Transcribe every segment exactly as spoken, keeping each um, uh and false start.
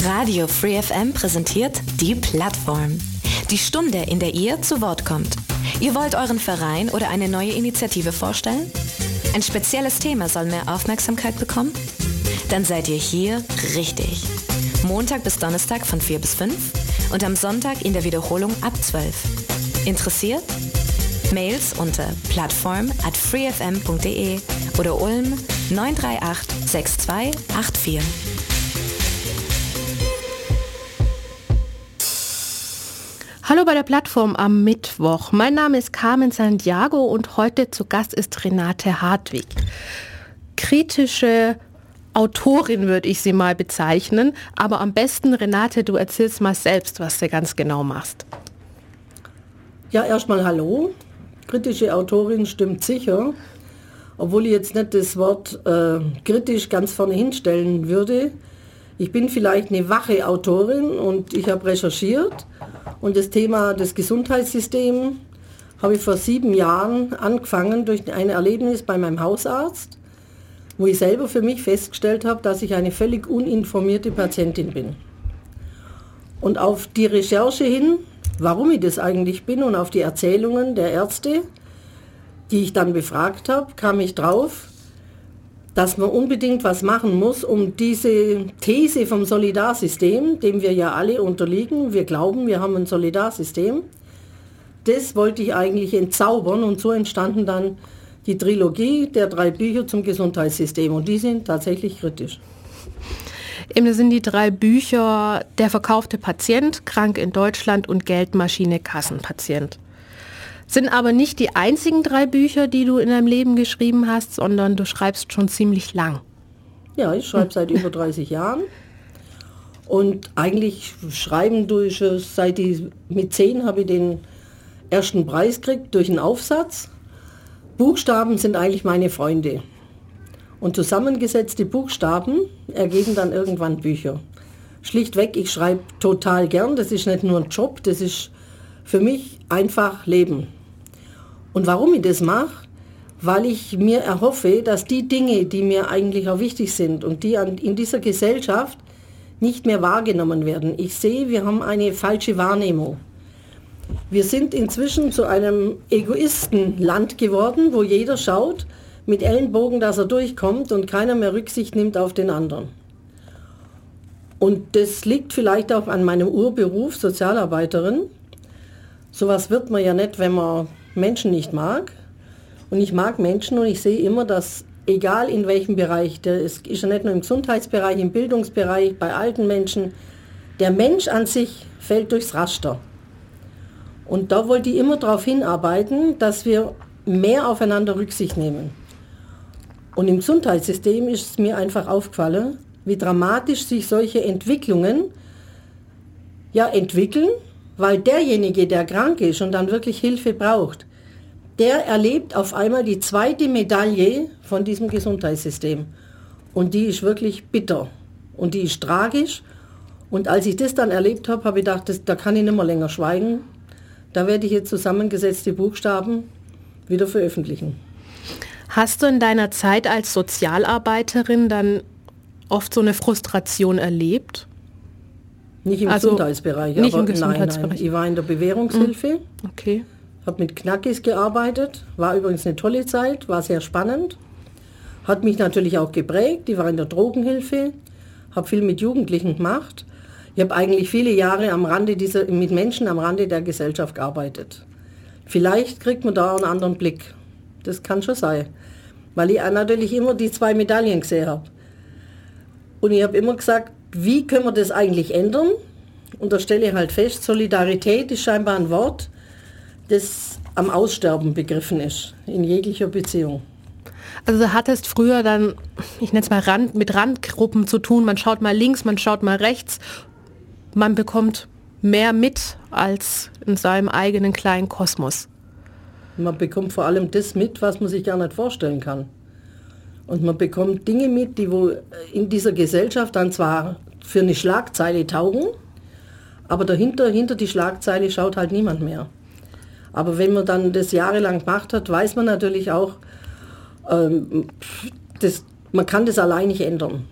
Radio Free F M präsentiert die Plattform. Die Stunde, in der ihr zu Wort kommt. Ihr wollt euren Verein oder eine neue Initiative vorstellen? Ein spezielles Thema soll mehr Aufmerksamkeit bekommen? Dann seid ihr hier richtig. Montag bis Donnerstag von vier bis fünf und am Sonntag in der Wiederholung ab zwölf. Interessiert? Mails unter plattform at freefm punkt de oder Ulm neun drei acht sechs zwei acht vier. Hallo bei der Plattform am Mittwoch. Mein Name ist Carmen Santiago und heute zu Gast ist Renate Hartwig. Kritische Autorin würde ich sie mal bezeichnen, aber am besten, Renate, du erzählst mal selbst, was du ganz genau machst. Ja, erstmal hallo. Kritische Autorin stimmt sicher, obwohl ich jetzt nicht das Wort äh, kritisch ganz vorne hinstellen würde. Ich bin vielleicht eine wache Autorin und ich habe recherchiert und das Thema des Gesundheitssystems habe ich vor sieben Jahren angefangen durch ein Erlebnis bei meinem Hausarzt, wo ich selber für mich festgestellt habe, dass ich eine völlig uninformierte Patientin bin. Und auf die Recherche hin, warum ich das eigentlich bin und auf die Erzählungen der Ärzte, die ich dann befragt habe, kam ich drauf, dass man unbedingt was machen muss, um diese These vom Solidarsystem, dem wir ja alle unterliegen, wir glauben, wir haben ein Solidarsystem, das wollte ich eigentlich entzaubern und so entstanden dann die Trilogie der drei Bücher zum Gesundheitssystem und die sind tatsächlich kritisch. Eben sind die drei Bücher Der verkaufte Patient, Krank in Deutschland und Geldmaschine Kassenpatient. Sind aber nicht die einzigen drei Bücher, die du in deinem Leben geschrieben hast, sondern du schreibst schon ziemlich lang. Ja, ich schreibe seit über dreißig Jahren und eigentlich schreiben durch, seit ich mit zehn habe ich den ersten Preis gekriegt durch einen Aufsatz. Buchstaben sind eigentlich meine Freunde und zusammengesetzte Buchstaben ergeben dann irgendwann Bücher. Schlichtweg, ich schreibe total gern, das ist nicht nur ein Job, das ist für mich einfach Leben. Und warum ich das mache? Weil ich mir erhoffe, dass die Dinge, die mir eigentlich auch wichtig sind und die an, in dieser Gesellschaft nicht mehr wahrgenommen werden. Ich sehe, wir haben eine falsche Wahrnehmung. Wir sind inzwischen zu einem Egoistenland geworden, wo jeder schaut mit Ellenbogen, dass er durchkommt und keiner mehr Rücksicht nimmt auf den anderen. Und das liegt vielleicht auch an meinem Urberuf, Sozialarbeiterin. Sowas wird man ja nicht, wenn man Menschen nicht mag. Und ich mag Menschen und ich sehe immer, dass egal in welchem Bereich, der ist, ist ja nicht nur im Gesundheitsbereich, im Bildungsbereich, bei alten Menschen, der Mensch an sich fällt durchs Raster. Und da wollte ich immer darauf hinarbeiten, dass wir mehr aufeinander Rücksicht nehmen. Und im Gesundheitssystem ist es mir einfach aufgefallen, wie dramatisch sich solche Entwicklungen ja entwickeln, weil derjenige, der krank ist und dann wirklich Hilfe braucht, der erlebt auf einmal die zweite Medaille von diesem Gesundheitssystem. Und die ist wirklich bitter und die ist tragisch. Und als ich das dann erlebt habe, habe ich gedacht, das, da kann ich nicht mehr länger schweigen. Da werde ich jetzt zusammengesetzte Buchstaben wieder veröffentlichen. Hast du in deiner Zeit als Sozialarbeiterin dann oft so eine Frustration erlebt? Nicht im also, Gesundheitsbereich, nicht aber im Gesundheitsbereich. Nein, nein. Ich war in der Bewährungshilfe, okay. habe mit Knackis gearbeitet, war übrigens eine tolle Zeit, war sehr spannend, hat mich natürlich auch geprägt. Ich war in der Drogenhilfe, habe viel mit Jugendlichen gemacht. Ich habe eigentlich viele Jahre am Rande dieser, mit Menschen am Rande der Gesellschaft gearbeitet. Vielleicht kriegt man da einen anderen Blick. Das kann schon sein, weil ich natürlich immer die zwei Medaillen gesehen habe. Und ich habe immer gesagt, wie können wir das eigentlich ändern? Und da stelle ich halt fest, Solidarität ist scheinbar ein Wort, das am Aussterben begriffen ist, in jeglicher Beziehung. Also du hattest früher dann, ich nenne es mal Rand, mit Randgruppen zu tun, man schaut mal links, man schaut mal rechts, man bekommt mehr mit als in seinem eigenen kleinen Kosmos. Man bekommt vor allem das mit, was man sich gar nicht vorstellen kann. Und man bekommt Dinge mit, die wo in dieser Gesellschaft dann zwar für eine Schlagzeile taugen, aber dahinter, hinter die Schlagzeile schaut halt niemand mehr. Aber wenn man dann das jahrelang gemacht hat, weiß man natürlich auch, ähm, das, man kann das allein nicht ändern.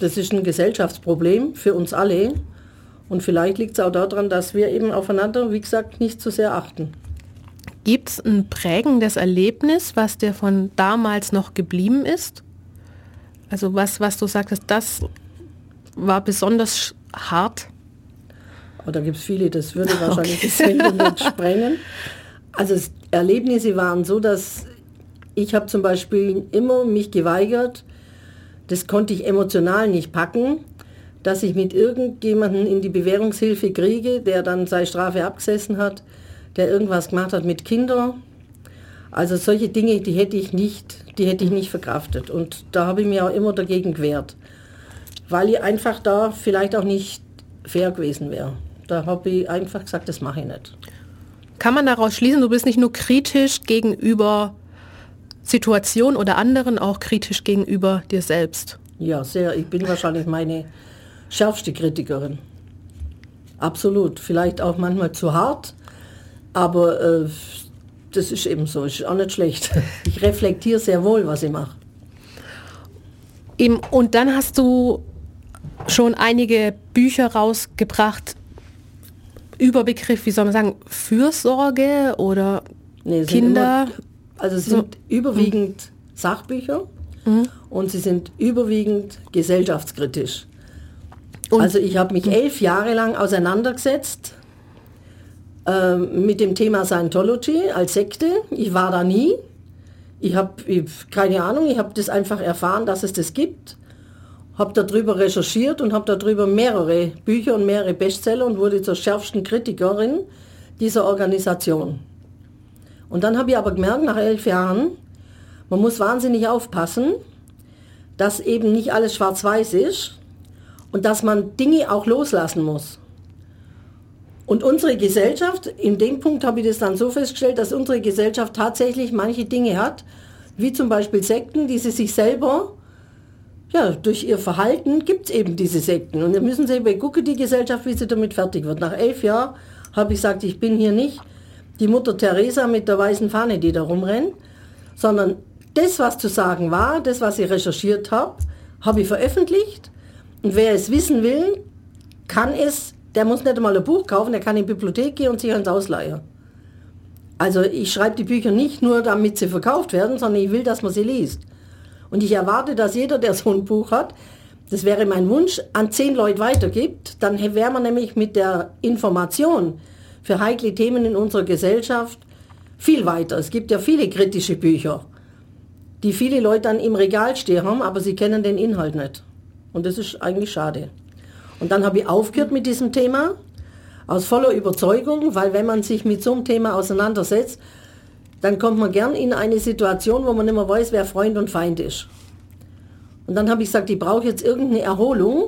das ist ein Gesellschaftsproblem für uns alle. Und vielleicht liegt es auch daran, dass wir eben aufeinander, wie gesagt, nicht zu sehr achten. Gibt es ein prägendes Erlebnis, was dir von damals noch geblieben ist? Also was, was du sagtest, das war besonders hart? Oh, da gibt es viele, das würde wahrscheinlich okay. die Sendung nicht sprengen. Also es, Erlebnisse waren so, dass ich habe zum Beispiel immer mich geweigert, das konnte ich emotional nicht packen, dass ich mit irgendjemandem in die Bewährungshilfe kriege, der dann seine Strafe abgesessen hat, der irgendwas gemacht hat mit Kindern. Also solche Dinge, die hätte ich nicht, die hätte ich nicht verkraftet. Und da habe ich mir auch immer dagegen gewehrt, weil ich einfach da vielleicht auch nicht fair gewesen wäre. Da habe ich einfach gesagt, das mache ich nicht. Kann man daraus schließen, du bist nicht nur kritisch gegenüber Situationen oder anderen, auch kritisch gegenüber dir selbst? Ja, sehr. Ich bin wahrscheinlich meine schärfste Kritikerin. Absolut. Vielleicht auch manchmal zu hart, aber äh, das ist eben so. Ist auch nicht schlecht. Ich reflektiere sehr wohl, was ich mache. Und dann hast du schon einige Bücher rausgebracht, Überbegriff, wie soll man sagen, Fürsorge oder nee, Kinder? Immer, also es sind so. überwiegend mhm. Sachbücher mhm. und sie sind überwiegend gesellschaftskritisch. Und also ich habe mich elf Jahre lang auseinandergesetzt äh, mit dem Thema Scientology als Sekte. Ich war da nie. Ich habe keine Ahnung, ich habe das einfach erfahren, dass es das gibt. Habe darüber recherchiert und habe darüber mehrere Bücher und mehrere Bestseller und wurde zur schärfsten Kritikerin dieser Organisation. Und dann habe ich aber gemerkt, nach elf Jahren, man muss wahnsinnig aufpassen, dass eben nicht alles schwarz-weiß ist und dass man Dinge auch loslassen muss. Und unsere Gesellschaft, in dem Punkt habe ich das dann so festgestellt, dass unsere Gesellschaft tatsächlich manche Dinge hat, wie zum Beispiel Sekten, die sie sich selber, ja, durch ihr Verhalten gibt es eben diese Sekten. Und dann müssen sie eben gucken, die Gesellschaft, wie sie damit fertig wird. Nach elf Jahren habe ich gesagt, ich bin hier nicht die Mutter Teresa mit der weißen Fahne, die da rumrennt, sondern das, was zu sagen war, das, was ich recherchiert habe, habe ich veröffentlicht. Und wer es wissen will, kann es, der muss nicht einmal ein Buch kaufen, der kann in die Bibliothek gehen und sich eins ausleihen. Also ich schreibe die Bücher nicht nur, damit sie verkauft werden, sondern ich will, dass man sie liest. Und ich erwarte, dass jeder, der so ein Buch hat, das wäre mein Wunsch, an zehn Leute weitergibt. Dann wäre man nämlich mit der Information für heikle Themen in unserer Gesellschaft viel weiter. Es gibt ja viele kritische Bücher, die viele Leute dann im Regal stehen haben, aber sie kennen den Inhalt nicht. Und das ist eigentlich schade. Und dann habe ich aufgehört mit diesem Thema, aus voller Überzeugung, weil wenn man sich mit so einem Thema auseinandersetzt, dann kommt man gern in eine Situation, wo man nicht mehr weiß, wer Freund und Feind ist. Und dann habe ich gesagt, ich brauche jetzt irgendeine Erholung,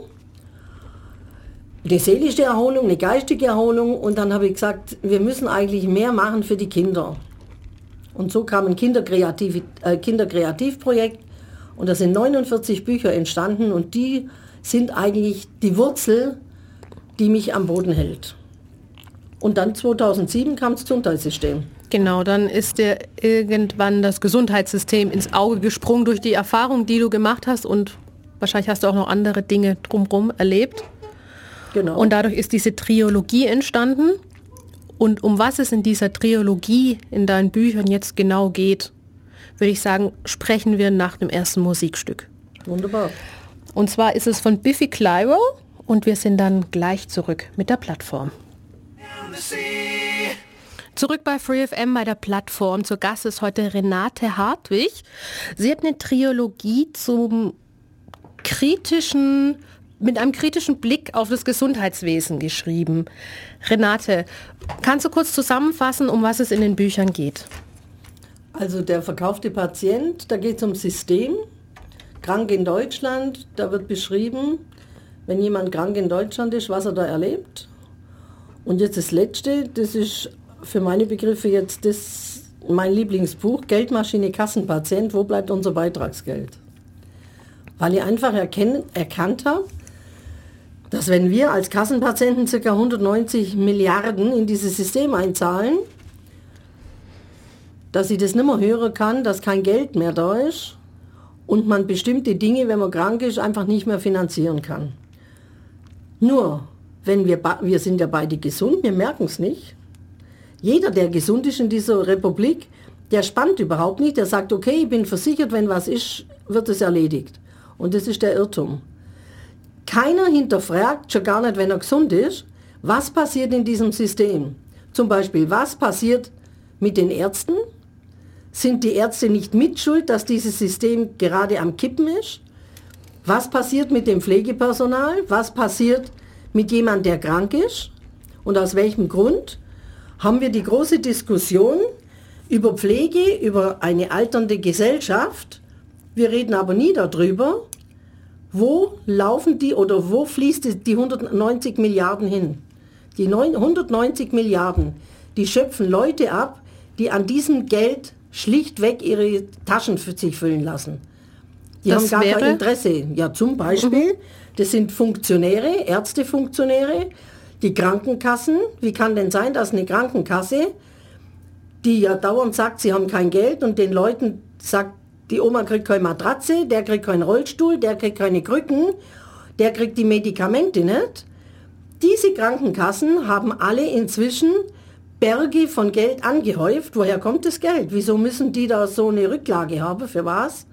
eine seelische Erholung, eine geistige Erholung. Und dann habe ich gesagt, wir müssen eigentlich mehr machen für die Kinder. Und so kam ein Kinderkreativ, äh, Kinderkreativprojekt und da sind neunundvierzig Bücher entstanden und die sind eigentlich die Wurzel, die mich am Boden hält. Und dann zweitausendsieben kam das Gesundheitssystem. Genau, dann ist dir irgendwann das Gesundheitssystem ins Auge gesprungen durch die Erfahrung, die du gemacht hast und wahrscheinlich hast du auch noch andere Dinge drumherum erlebt. Genau. Und dadurch ist diese Trilogie entstanden. Und um was es in dieser Trilogie in deinen Büchern jetzt genau geht, würde ich sagen, sprechen wir nach dem ersten Musikstück. Wunderbar. Und zwar ist es von Biffy Clyro und wir sind dann gleich zurück mit der Plattform. Zurück bei Free F M bei der Plattform. Zu Gast ist heute Renate Hartwig. Sie hat eine Trilogie zum kritischen, mit einem kritischen Blick auf das Gesundheitswesen geschrieben. Renate, kannst du kurz zusammenfassen, um was es in den Büchern geht? Also der verkaufte Patient, da geht es ums System. Krank in Deutschland, da wird beschrieben, wenn jemand krank in Deutschland ist, was er da erlebt. Und jetzt das Letzte, das ist für meine Begriffe jetzt das, mein Lieblingsbuch, Geldmaschine Kassenpatient, wo bleibt unser Beitragsgeld? Weil ich einfach erkenn, erkannt habe, dass wenn wir als Kassenpatienten ca. hundertneunzig Milliarden in dieses System einzahlen, dass ich das nicht mehr hören kann, dass kein Geld mehr da ist und man bestimmte Dinge, wenn man krank ist, einfach nicht mehr finanzieren kann. Nur, wenn wir, wir sind ja beide gesund, wir merken es nicht. Jeder, der gesund ist in dieser Republik, der spannt überhaupt nicht, der sagt, okay, ich bin versichert, wenn was ist, wird es erledigt. Und das ist der Irrtum. Keiner hinterfragt, schon gar nicht, wenn er gesund ist, was passiert in diesem System. Zum Beispiel, was passiert mit den Ärzten? Sind die Ärzte nicht mitschuld, dass dieses System gerade am Kippen ist? Was passiert mit dem Pflegepersonal? Was passiert mit jemandem, der krank ist? Und aus welchem Grund? Haben wir die große Diskussion über Pflege, über eine alternde Gesellschaft. Wir reden aber nie darüber, wo laufen die oder wo fließt die hundertneunzig Milliarden hin. Die hundertneunzig Milliarden, die schöpfen Leute ab, die an diesem Geld schlichtweg ihre Taschen für sich füllen lassen. Die das haben gar wäre? kein Interesse. Ja, zum Beispiel, Mhm. das sind Funktionäre, Ärztefunktionäre, die Krankenkassen. Wie kann denn sein, dass eine Krankenkasse, die ja dauernd sagt, sie haben kein Geld und den Leuten sagt, die Oma kriegt keine Matratze, der kriegt keinen Rollstuhl, der kriegt keine Krücken, der kriegt die Medikamente nicht. Diese Krankenkassen haben alle inzwischen Berge von Geld angehäuft. Woher kommt das Geld? Wieso müssen die da so eine Rücklage haben? Für was?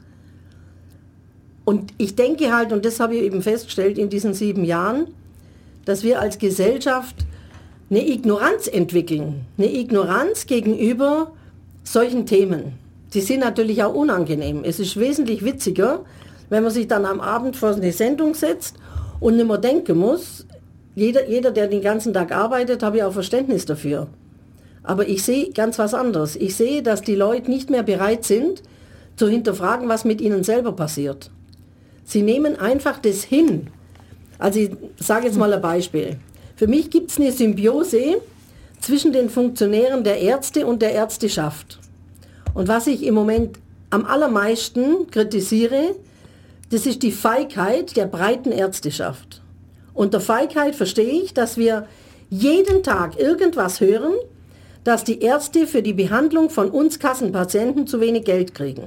Und ich denke halt, und das habe ich eben festgestellt in diesen sieben Jahren, dass wir als Gesellschaft eine Ignoranz entwickeln. Eine Ignoranz gegenüber solchen Themen. Die sind natürlich auch unangenehm. Es ist wesentlich witziger, wenn man sich dann am Abend vor eine Sendung setzt und nicht mehr denken muss. Jeder, jeder, der den ganzen Tag arbeitet, habe ich auch Verständnis dafür. Aber ich sehe ganz was anderes. Ich sehe, dass die Leute nicht mehr bereit sind, zu hinterfragen, was mit ihnen selber passiert. Sie nehmen einfach das hin. Also ich sage jetzt mal ein Beispiel. Für mich gibt es eine Symbiose zwischen den Funktionären der Ärzte und der Ärzteschaft. Und was ich im Moment am allermeisten kritisiere, das ist die Feigheit der breiten Ärzteschaft. Unter Feigheit verstehe ich, dass wir jeden Tag irgendwas hören, dass die Ärzte für die Behandlung von uns Kassenpatienten zu wenig Geld kriegen.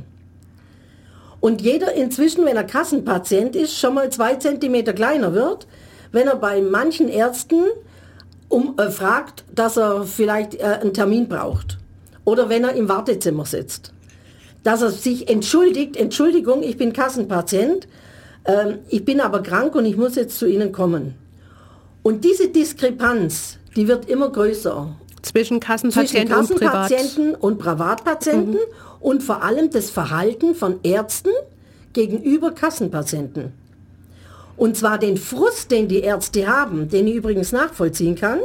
Und jeder inzwischen, wenn er Kassenpatient ist, schon mal zwei Zentimeter kleiner wird, wenn er bei manchen Ärzten um, äh, fragt, dass er vielleicht äh, einen Termin braucht. Oder wenn er im Wartezimmer sitzt. Dass er sich entschuldigt, Entschuldigung, ich bin Kassenpatient, äh, ich bin aber krank und ich muss jetzt zu Ihnen kommen. Und diese Diskrepanz, die wird immer größer. Zwischen Kassenpatienten, Zwischen Kassenpatienten und, und Privatpatienten mhm. und vor allem das Verhalten von Ärzten gegenüber Kassenpatienten. Und zwar den Frust, den die Ärzte haben, den ich übrigens nachvollziehen kann,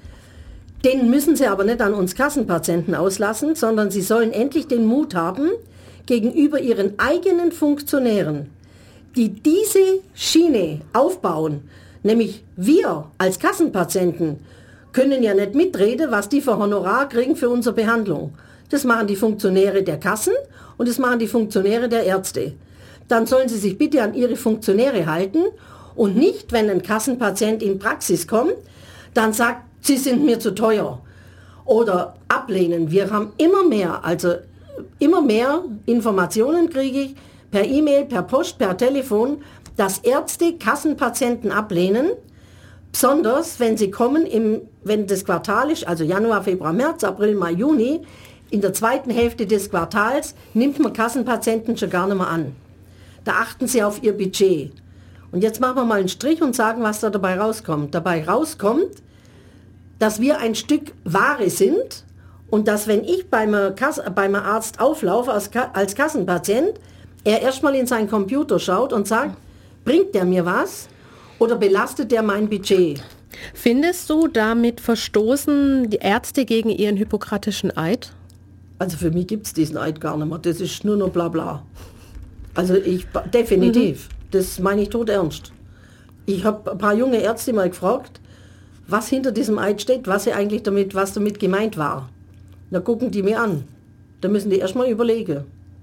den müssen sie aber nicht an uns Kassenpatienten auslassen, sondern sie sollen endlich den Mut haben, gegenüber ihren eigenen Funktionären, die diese Schiene aufbauen, nämlich wir als Kassenpatienten, können ja nicht mitreden, was die für Honorar kriegen für unsere Behandlung. Das machen die Funktionäre der Kassen und das machen die Funktionäre der Ärzte. Dann sollen sie sich bitte an ihre Funktionäre halten und nicht, wenn ein Kassenpatient in Praxis kommt, dann sagt, sie sind mir zu teuer oder ablehnen. Wir haben immer mehr, also immer mehr Informationen kriege ich per E-Mail, per Post, per Telefon, dass Ärzte Kassenpatienten ablehnen. Besonders, wenn sie kommen, im, wenn das Quartal ist, also Januar, Februar, März, April, Mai, Juni, in der zweiten Hälfte des Quartals nimmt man Kassenpatienten schon gar nicht mehr an. Da achten sie auf ihr Budget. Und jetzt machen wir mal einen Strich und sagen, was da dabei rauskommt. Dabei rauskommt, dass wir ein Stück Ware sind und dass, wenn ich beim, Kass, beim Arzt auflaufe als, als Kassenpatient, er erstmal in seinen Computer schaut und sagt, bringt der mir was? Oder belastet der mein Budget? Findest du, damit verstoßen die Ärzte gegen ihren hippokratischen Eid? Also für mich gibt es diesen Eid gar nicht mehr. Das ist nur noch bla bla. Also ich, definitiv. Mhm. Das meine ich todernst. Ich habe ein paar junge Ärzte mal gefragt, was hinter diesem Eid steht, was sie eigentlich damit, was damit gemeint war. Da gucken die mir an. Da müssen die erstmal überlegen.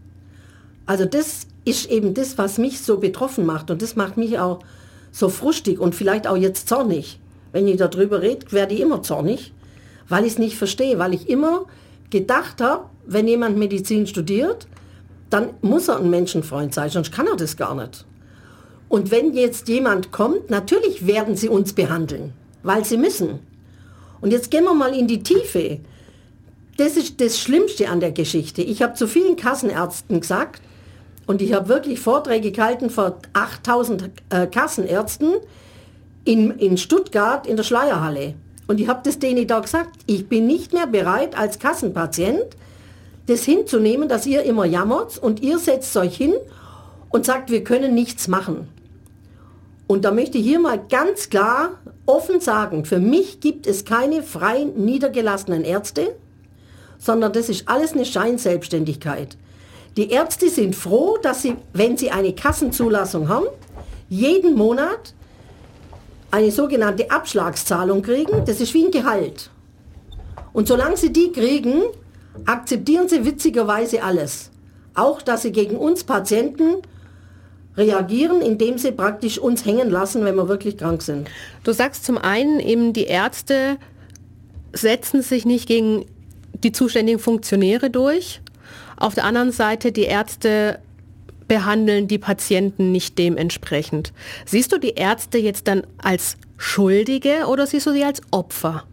Also das ist eben das, was mich so betroffen macht. Und das macht mich auch so frustig und vielleicht auch jetzt zornig. Wenn ich darüber rede, werde ich immer zornig, weil ich es nicht verstehe, weil ich immer gedacht habe, wenn jemand Medizin studiert, dann muss er ein Menschenfreund sein, sonst kann er das gar nicht. Und wenn jetzt jemand kommt, natürlich werden sie uns behandeln, weil sie müssen. Und jetzt gehen wir mal in die Tiefe. Das ist das Schlimmste an der Geschichte. Ich habe zu vielen Kassenärzten gesagt, und ich habe wirklich Vorträge gehalten vor achttausend äh, Kassenärzten in, in Stuttgart in der Schleierhalle. Und ich habe das denen da gesagt, ich bin nicht mehr bereit als Kassenpatient, das hinzunehmen, dass ihr immer jammert und ihr setzt euch hin und sagt, wir können nichts machen. Und da möchte ich hier mal ganz klar offen sagen, für mich gibt es keine frei niedergelassenen Ärzte, sondern das ist alles eine Scheinselbstständigkeit. Die Ärzte sind froh, dass sie, wenn sie eine Kassenzulassung haben, jeden Monat eine sogenannte Abschlagszahlung kriegen. Das ist wie ein Gehalt. Und solange sie die kriegen, akzeptieren sie witzigerweise alles. Auch, dass sie gegen uns Patienten reagieren, indem sie praktisch uns hängen lassen, wenn wir wirklich krank sind. Du sagst zum einen eben, die Ärzte setzen sich nicht gegen die zuständigen Funktionäre durch. Auf der anderen Seite, die Ärzte behandeln die Patienten nicht dementsprechend. Siehst du die Ärzte jetzt dann als Schuldige oder siehst du sie als Opfer?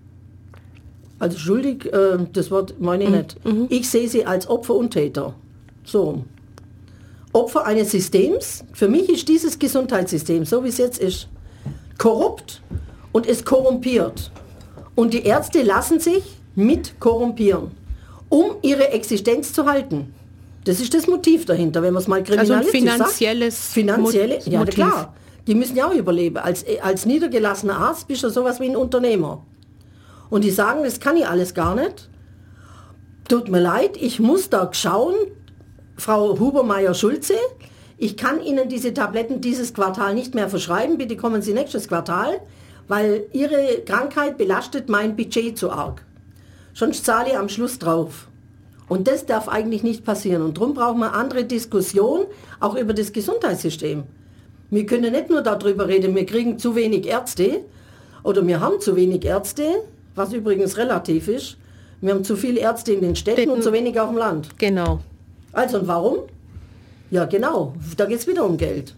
Also schuldig, äh, das Wort meine ich mhm. nicht. Mhm. Ich sehe sie als Opfer und Täter. So. Opfer eines Systems. Für mich ist dieses Gesundheitssystem, so wie es jetzt ist, korrupt und ist korrumpiert. Und die Ärzte lassen sich mit korrumpieren, um ihre Existenz zu halten. Das ist das Motiv dahinter, wenn man es mal kriminalistisch also ein finanzielles sagt. Finanzielle, Motiv. Ja, klar. Die müssen ja auch überleben. Als, als niedergelassener Arzt bist du sowas wie ein Unternehmer. Und die sagen, das kann ich alles gar nicht. Tut mir leid, ich muss da schauen, Frau Hubermeier-Schulze, ich kann Ihnen diese Tabletten dieses Quartal nicht mehr verschreiben, bitte kommen Sie nächstes Quartal, weil Ihre Krankheit belastet mein Budget zu arg. Sonst zahle ich am Schluss drauf. Und das darf eigentlich nicht passieren. Und darum brauchen wir andere Diskussion, auch über das Gesundheitssystem. Wir können nicht nur darüber reden, wir kriegen zu wenig Ärzte oder wir haben zu wenig Ärzte, was übrigens relativ ist. Wir haben zu viele Ärzte in den Städten Städten. und zu wenig auf dem Land. Genau. Also und warum? Ja genau, da geht es wieder um Geld.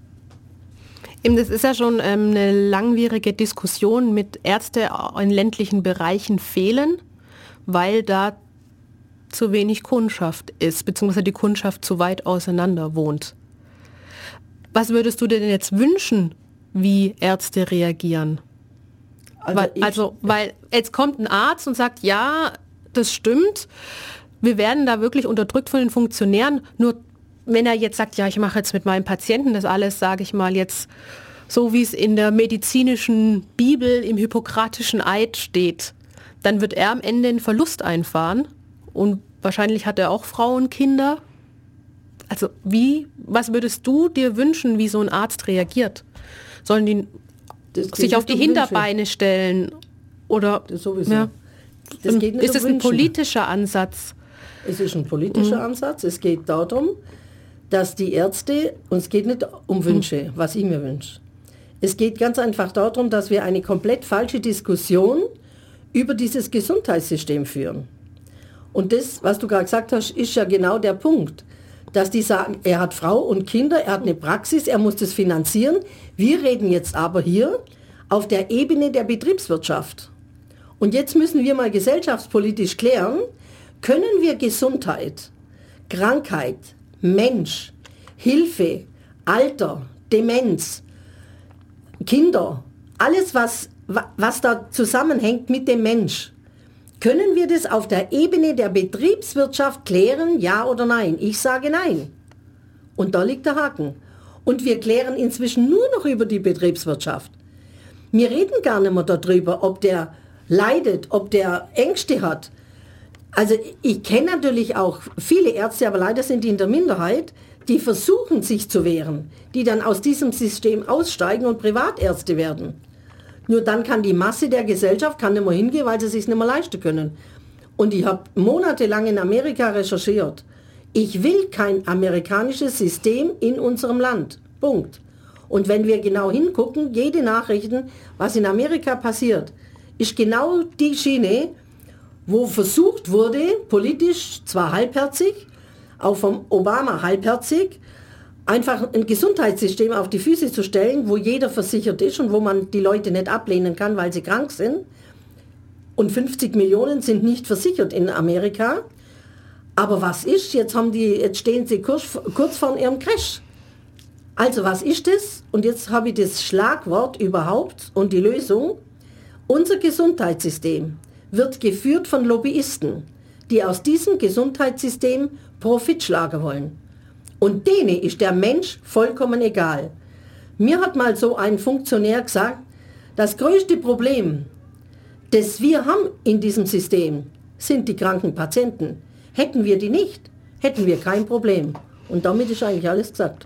Eben, das ist ja schon ähm, eine langwierige Diskussion mit Ärzte in ländlichen Bereichen fehlen, weil da zu wenig Kundschaft ist, beziehungsweise die Kundschaft zu weit auseinander wohnt. Was würdest du dir denn jetzt wünschen, wie Ärzte reagieren? Also, weil, ich, also, weil jetzt kommt ein Arzt und sagt, ja, das stimmt, wir werden da wirklich unterdrückt von den Funktionären, nur wenn er jetzt sagt, ja, ich mache jetzt mit meinem Patienten das alles, sage ich mal jetzt, so wie es in der medizinischen Bibel im hippokratischen Eid steht, dann wird er am Ende einen Verlust einfahren und wahrscheinlich hat er auch Frauen, Kinder. Also wie, was würdest du dir wünschen, wie so ein Arzt reagiert? Sollen die sich auf die Hinterbeine Wünsche. stellen? Oder das sowieso. Ja. Das geht nicht ist es um ein politischer Ansatz? Es ist ein politischer mhm. Ansatz. Es geht darum, dass die Ärzte, und es geht nicht um Wünsche, mhm. was ich mir wünsche. Es geht ganz einfach darum, dass wir eine komplett falsche Diskussion über dieses Gesundheitssystem führen. Und das, was du gerade gesagt hast, ist ja genau der Punkt. Dass die sagen, er hat Frau und Kinder, er hat eine Praxis, er muss das finanzieren. Wir reden jetzt aber hier auf der Ebene der Betriebswirtschaft. Und jetzt müssen wir mal gesellschaftspolitisch klären, können wir Gesundheit, Krankheit, Mensch, Hilfe, Alter, Demenz, Kinder, alles was, was da zusammenhängt mit dem Mensch, können wir das auf der Ebene der Betriebswirtschaft klären, ja oder nein? Ich sage nein. Und da liegt der Haken. Und wir klären inzwischen nur noch über die Betriebswirtschaft. Wir reden gar nicht mehr darüber, ob der leidet, ob der Ängste hat. Also ich kenne natürlich auch viele Ärzte, aber leider sind die in der Minderheit, die versuchen sich zu wehren, die dann aus diesem System aussteigen und Privatärzte werden. Nur dann kann die Masse der Gesellschaft kann nicht mehr hingehen, weil sie es sich nicht mehr leisten können. Und ich habe monatelang in Amerika recherchiert. Ich will kein amerikanisches System in unserem Land. Punkt. Und wenn wir genau hingucken, jede Nachrichten, was in Amerika passiert, ist genau die Schiene, wo versucht wurde, politisch zwar halbherzig, auch vom Obama halbherzig, einfach ein Gesundheitssystem auf die Füße zu stellen, wo jeder versichert ist und wo man die Leute nicht ablehnen kann, weil sie krank sind. Und fünfzig Millionen sind nicht versichert in Amerika. Aber was ist? Jetzt, haben die, jetzt stehen sie kurz, kurz vor ihrem Crash. Also was ist das? Und jetzt habe ich das Schlagwort überhaupt und die Lösung. Unser Gesundheitssystem wird geführt von Lobbyisten, die aus diesem Gesundheitssystem Profit schlagen wollen. Und denen ist der Mensch vollkommen egal. Mir hat mal so ein Funktionär gesagt, das größte Problem, das wir haben in diesem System, sind die kranken Patienten. Hätten wir die nicht, hätten wir kein Problem. Und damit ist eigentlich alles gesagt.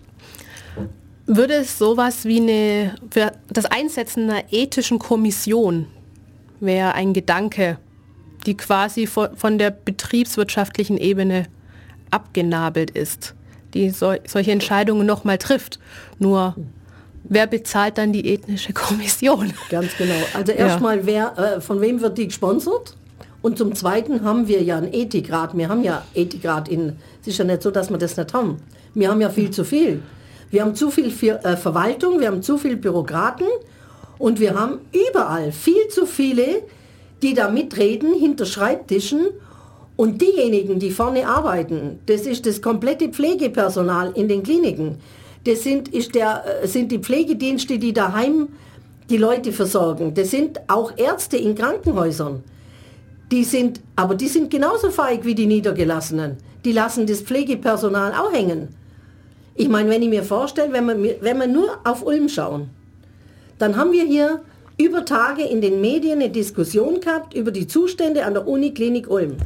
Würde es sowas wie eine, für das Einsetzen einer ethischen Kommission wäre ein Gedanke, die quasi von der betriebswirtschaftlichen Ebene abgenabelt ist, die sol- solche Entscheidungen nochmal trifft. Nur, wer bezahlt dann die ethnische Kommission? Ganz genau. Also erstmal, ja. wer, äh, von wem wird die gesponsert? Und zum Zweiten haben wir ja einen Ethikrat. Wir haben ja Ethikrat in, es ist ja nicht so, dass wir das nicht haben. Wir haben ja viel zu viel. Wir haben zu viel für, äh, Verwaltung, wir haben zu viel Bürokraten und wir haben überall viel zu viele, die da mitreden hinter Schreibtischen. Und diejenigen, die vorne arbeiten, das ist das komplette Pflegepersonal in den Kliniken. Das sind, ist der, sind die Pflegedienste, die daheim die Leute versorgen. Das sind auch Ärzte in Krankenhäusern. Die sind, aber die sind genauso feig wie die Niedergelassenen. Die lassen das Pflegepersonal auch hängen. Ich meine, wenn ich mir vorstelle, wenn wir, wenn wir nur auf Ulm schauen, dann haben wir hier über Tage in den Medien eine Diskussion gehabt über die Zustände an der Uniklinik Ulm.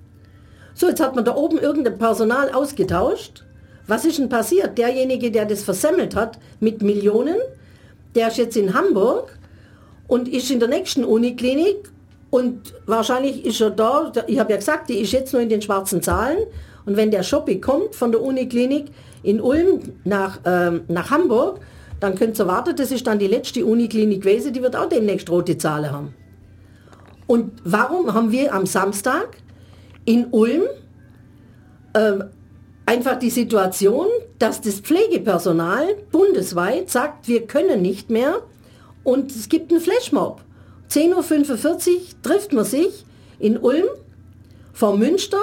So, jetzt hat man da oben irgendein Personal ausgetauscht. Was ist denn passiert? Derjenige, der das versemmelt hat mit Millionen, der ist jetzt in Hamburg und ist in der nächsten Uniklinik und wahrscheinlich ist er da, ich habe ja gesagt, die ist jetzt nur in den schwarzen Zahlen und wenn der Schoppi kommt von der Uniklinik in Ulm nach, ähm, nach Hamburg, dann könnt ihr warten, das ist dann die letzte Uniklinik gewesen, die wird auch demnächst rote Zahlen haben. Und warum haben wir am Samstag in Ulm äh, einfach die Situation, dass das Pflegepersonal bundesweit sagt, wir können nicht mehr und es gibt einen Flashmob. zehn Uhr fünfundvierzig trifft man sich in Ulm vor Münster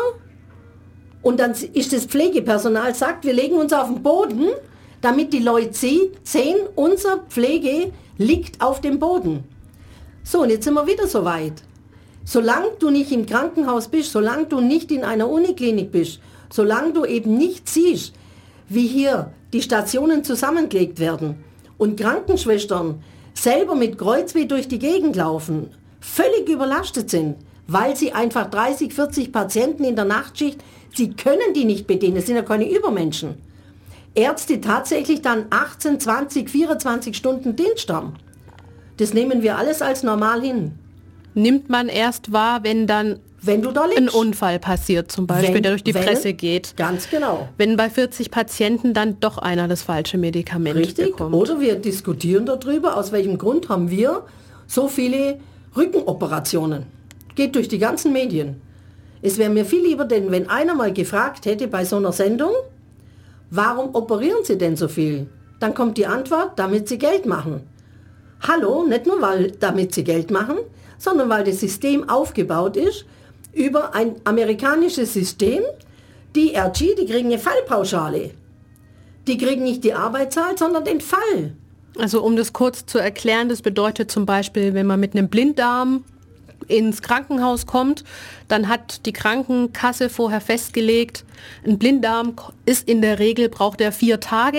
und dann ist das Pflegepersonal sagt, wir legen uns auf den Boden, damit die Leute sehen, unser Pflege liegt auf dem Boden. So, und jetzt sind wir wieder so weit. Solange du nicht im Krankenhaus bist, solange du nicht in einer Uniklinik bist, solange du eben nicht siehst, wie hier die Stationen zusammengelegt werden und Krankenschwestern selber mit Kreuzweh durch die Gegend laufen, völlig überlastet sind, weil sie einfach dreißig, vierzig Patienten in der Nachtschicht, sie können die nicht bedienen, das sind ja keine Übermenschen. Ärzte tatsächlich dann achtzehn, zwanzig, vierundzwanzig Stunden Dienst haben. Das nehmen wir alles als normal hin. Nimmt man erst wahr, wenn dann wenn du da ein Unfall passiert, zum Beispiel, wenn, der durch die wenn, Presse geht. Ganz genau. Wenn bei vierzig Patienten dann doch einer das falsche Medikament Richtig. bekommt. Oder wir diskutieren darüber, aus welchem Grund haben wir so viele Rückenoperationen. Geht durch die ganzen Medien. Es wäre mir viel lieber, denn wenn einer mal gefragt hätte bei so einer Sendung, warum operieren Sie denn so viel? Dann kommt die Antwort, damit Sie Geld machen. Hallo, nicht nur weil damit Sie Geld machen, sondern weil das System aufgebaut ist über ein amerikanisches System. Die R G, die kriegen eine Fallpauschale. Die kriegen nicht die Arbeitszahl, sondern den Fall. Also um das kurz zu erklären, das bedeutet zum Beispiel, wenn man mit einem Blinddarm ins Krankenhaus kommt, dann hat die Krankenkasse vorher festgelegt, ein Blinddarm ist in der Regel, braucht er vier Tage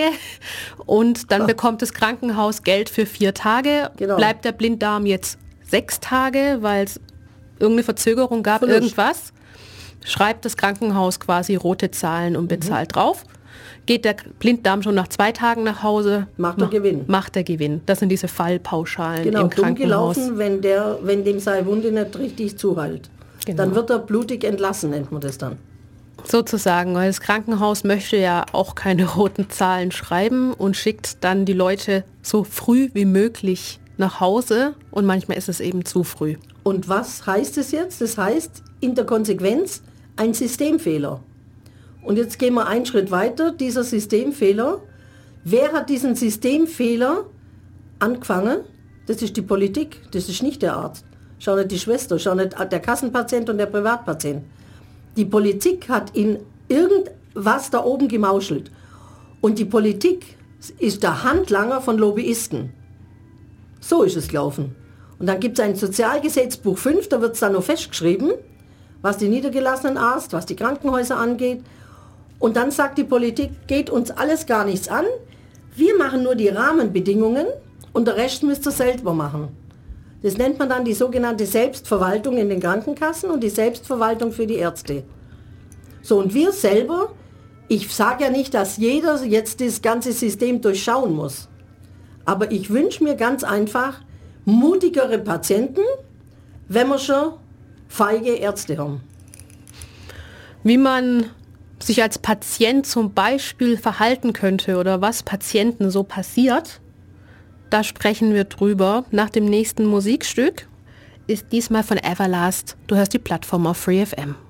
und dann bekommt das Krankenhaus Geld für vier Tage. Genau. Bleibt der Blinddarm jetzt sechs Tage, weil es irgendeine Verzögerung gab, Verlust. Irgendwas, schreibt das Krankenhaus quasi rote Zahlen und bezahlt mhm. drauf. Geht der Blinddarm schon nach zwei Tagen nach Hause, macht er Gewinn. Macht er Gewinn. Das sind diese Fallpauschalen genau, im Krankenhaus. Genau, dumm gelaufen, wenn, der, wenn dem seine Wunde nicht richtig zuhält. Genau. Dann wird er blutig entlassen, nennt man das dann. Sozusagen, weil das Krankenhaus möchte ja auch keine roten Zahlen schreiben und schickt dann die Leute so früh wie möglich nach Hause und manchmal ist es eben zu früh. Und was heißt es jetzt? Das heißt in der Konsequenz ein Systemfehler. Und jetzt gehen wir einen Schritt weiter, dieser Systemfehler. Wer hat diesen Systemfehler angefangen? Das ist die Politik, das ist nicht der Arzt. Schau nicht die Schwester, schau nicht der Kassenpatient und der Privatpatient. Die Politik hat in irgendwas da oben gemauschelt. Und die Politik ist der Handlanger von Lobbyisten. So ist es gelaufen. Und dann gibt es ein Sozialgesetzbuch fünf, da wird es dann noch festgeschrieben, was die niedergelassenen Arzt, was die Krankenhäuser angeht. Und dann sagt die Politik, geht uns alles gar nichts an, wir machen nur die Rahmenbedingungen und der Rest müsst ihr selber machen. Das nennt man dann die sogenannte Selbstverwaltung in den Krankenkassen und die Selbstverwaltung für die Ärzte. So, und wir selber, ich sage ja nicht, dass jeder jetzt das ganze System durchschauen muss, aber ich wünsche mir ganz einfach mutigere Patienten, wenn wir schon feige Ärzte haben. Wie man sich als Patient zum Beispiel verhalten könnte oder was Patienten so passiert, da sprechen wir drüber nach dem nächsten Musikstück. Ist diesmal von Everlast. Du hörst die Plattform auf Free F M.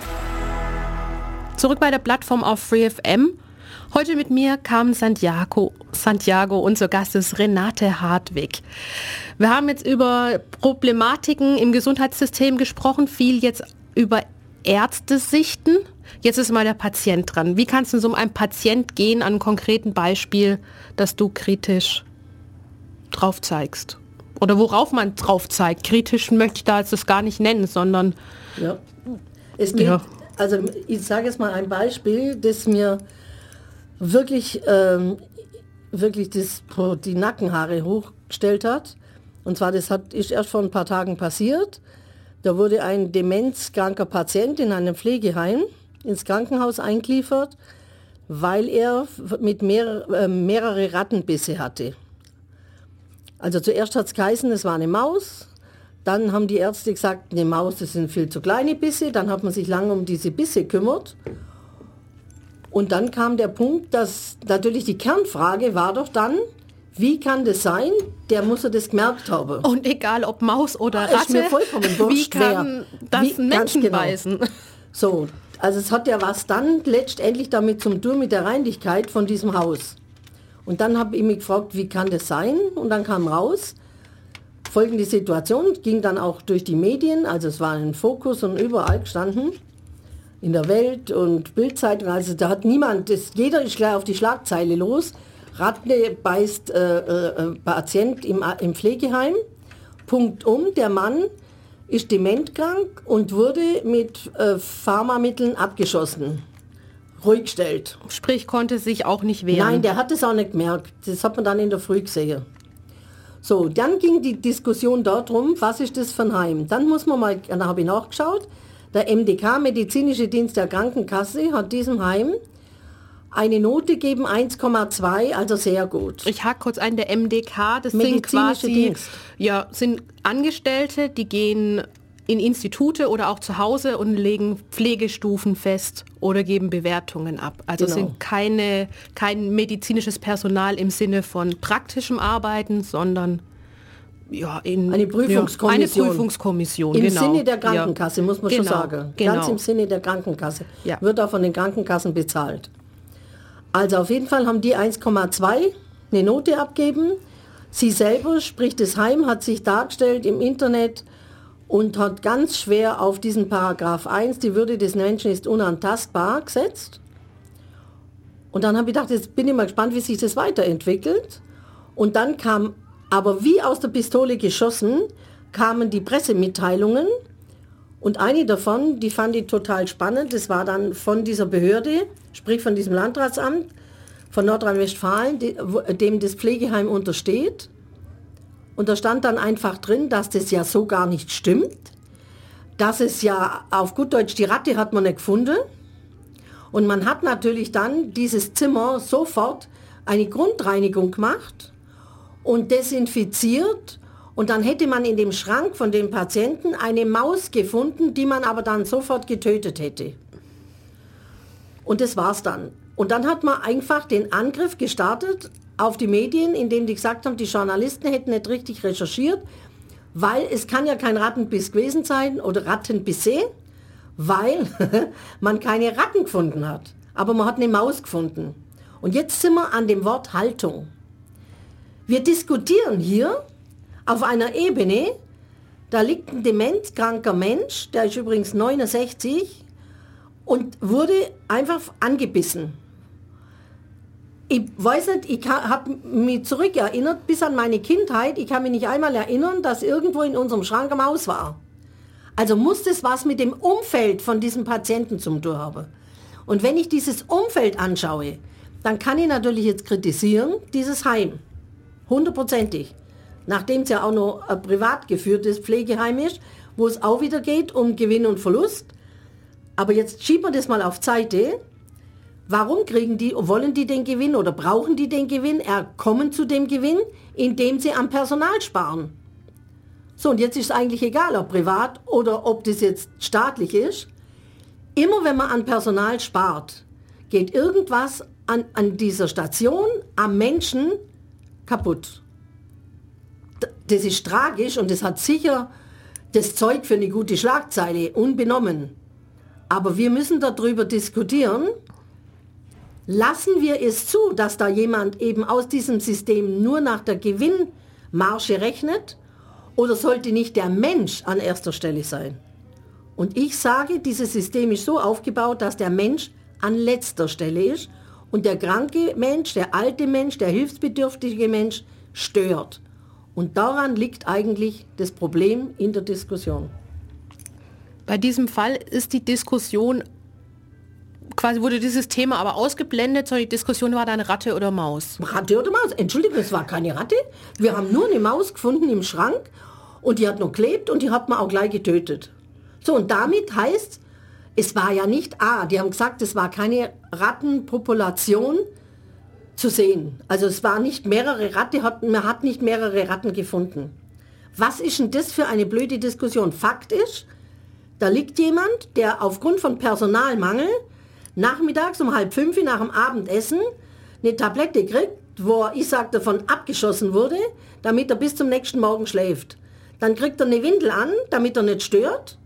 Zurück bei der Plattform auf Free F M. Heute mit mir kam Santiago, Santiago, unser Gast ist Renate Hartwig. Wir haben jetzt über Problematiken im Gesundheitssystem gesprochen, viel jetzt über Ärztesichten. Jetzt ist mal der Patient dran. Wie kannst du so um einen Patient gehen, an einem konkreten Beispiel, das du kritisch drauf zeigst? Oder worauf man drauf zeigt. Kritisch möchte ich da jetzt das gar nicht nennen, sondern... Ja, es geht, ja. Also ich sage jetzt mal ein Beispiel, das mir wirklich, ähm, wirklich das, die Nackenhaare hochgestellt hat. Und zwar, das hat, ist erst vor ein paar Tagen passiert. Da wurde ein demenzkranker Patient in einem Pflegeheim ins Krankenhaus eingeliefert, weil er mit mehr, äh, mehrere Rattenbisse hatte. Also zuerst hat es geheißen, es war eine Maus. Dann haben die Ärzte gesagt, eine Maus, das sind viel zu kleine Bisse. Dann hat man sich lange um diese Bisse gekümmert. Und dann kam der Punkt, dass natürlich die Kernfrage war doch dann, wie kann das sein? Der muss ja das gemerkt haben. Und egal ob Maus oder Ratte, ist mir vollkommen wurscht, wie kann das wie, Menschen genau. beißen? So, also es hat ja was dann letztendlich damit zum tun mit der Reinlichkeit von diesem Haus. Und dann habe ich mich gefragt, wie kann das sein? Und dann kam raus, folgende Situation, ging dann auch durch die Medien, also es war ein Fokus und überall gestanden, in der Welt und Bildzeitung, also da hat niemand, das, jeder ist gleich auf die Schlagzeile los, Ratte beißt äh, äh, Patient im, im Pflegeheim, Punkt um, der Mann ist dementkrank und wurde mit äh, Pharmamitteln abgeschossen, ruhig gestellt. Sprich, konnte sich auch nicht wehren. Nein, der hat es auch nicht gemerkt, das hat man dann in der Früh gesehen. So, dann ging die Diskussion darum, was ist das für ein Heim? Dann muss man mal, dann habe ich nachgeschaut, der M D K, Medizinische Dienst der Krankenkasse, hat diesem Heim eine Note gegeben, eins Komma zwei, also sehr gut. Ich hake kurz ein, der M D K, das sind quasi Dienst. Ja, sind Angestellte, die gehen in Institute oder auch zu Hause und legen Pflegestufen fest oder geben Bewertungen ab. Also Genau. sind keine, kein medizinisches Personal im Sinne von praktischem Arbeiten, sondern ja, in, Eine Prüfungskommission. Ja, eine Prüfungskommission, Im genau. Sinne der Krankenkasse, ja. muss man genau. schon sagen. Genau. Ganz im Sinne der Krankenkasse. Ja. Wird auch von den Krankenkassen bezahlt. Also auf jeden Fall haben die eins Komma zwei eine Note abgegeben. Sie selber, sprich das Heim, hat sich dargestellt im Internet und hat ganz schwer auf diesen Paragraph eins, die Würde des Menschen ist unantastbar, gesetzt. Und dann habe ich gedacht, jetzt bin ich mal gespannt, wie sich das weiterentwickelt. Und dann kam, aber wie aus der Pistole geschossen, kamen die Pressemitteilungen. Und eine davon, die fand ich total spannend, das war dann von dieser Behörde, sprich von diesem Landratsamt von Nordrhein-Westfalen, dem das Pflegeheim untersteht. Und da stand dann einfach drin, dass das ja so gar nicht stimmt, dass es ja auf gut Deutsch, die Ratte hat man nicht gefunden. Und man hat natürlich dann dieses Zimmer sofort eine Grundreinigung gemacht und desinfiziert. Und dann hätte man in dem Schrank von dem Patienten eine Maus gefunden, die man aber dann sofort getötet hätte. Und das war's dann. Und dann hat man einfach den Angriff gestartet auf die Medien, indem die gesagt haben, die Journalisten hätten nicht richtig recherchiert, weil es kann ja kein Rattenbiss gewesen sein oder Rattenbisse, weil man keine Ratten gefunden hat. aber man hat eine Maus gefunden. Und jetzt sind wir an dem Wort Haltung. Wir diskutieren hier auf einer Ebene, da liegt ein demenzkranker Mensch, der ist übrigens neunundsechzig und wurde einfach angebissen. Ich weiß nicht, ich habe mich zurückerinnert bis an meine Kindheit. Ich kann mich nicht einmal erinnern, dass irgendwo in unserem Schrank eine Maus war. Also muss das was mit dem Umfeld von diesem Patienten zu tun haben. Und wenn ich dieses Umfeld anschaue, dann kann ich natürlich jetzt kritisieren, dieses Heim. Hundertprozentig. Nachdem es ja auch noch ein privat geführtes Pflegeheim ist, wo es auch wieder geht um Gewinn und Verlust. Aber jetzt schieben wir das mal auf Seite. Warum kriegen die, wollen die den Gewinn oder brauchen die den Gewinn? Er kommen zu dem Gewinn, indem sie am Personal sparen. So, und jetzt ist es eigentlich egal, ob privat oder ob das jetzt staatlich ist. Immer wenn man an Personal spart, geht irgendwas an, an dieser Station, am Menschen kaputt. Das ist tragisch und das hat sicher das Zeug für eine gute Schlagzeile, unbenommen. Aber wir müssen darüber diskutieren. Lassen wir es zu, dass da jemand eben aus diesem System nur nach der Gewinnmarge rechnet, oder sollte nicht der Mensch an erster Stelle sein? Und ich sage, dieses System ist so aufgebaut, dass der Mensch an letzter Stelle ist und der kranke Mensch, der alte Mensch, der hilfsbedürftige Mensch stört. Und daran liegt eigentlich das Problem in der Diskussion. Bei diesem Fall ist die Diskussion, quasi wurde dieses Thema aber ausgeblendet, sondern die Diskussion war dann Ratte oder Maus. Ratte oder Maus? Entschuldigung, es war keine Ratte. Wir haben nur eine Maus gefunden im Schrank und die hat noch gelebt und die hat man auch gleich getötet. So, und damit heißt, es war ja nicht A. Die haben gesagt, es war keine Rattenpopulation zu sehen. Also es war nicht mehrere Ratten, man hat nicht mehrere Ratten gefunden. Was ist denn das für eine blöde Diskussion? Fakt ist, da liegt jemand, der aufgrund von Personalmangel nachmittags um halb fünf nach dem Abendessen eine Tablette kriegt, wo er, ich sag davon, abgeschossen wurde, damit er bis zum nächsten Morgen schläft. Dann kriegt er eine Windel an, damit er nicht stört.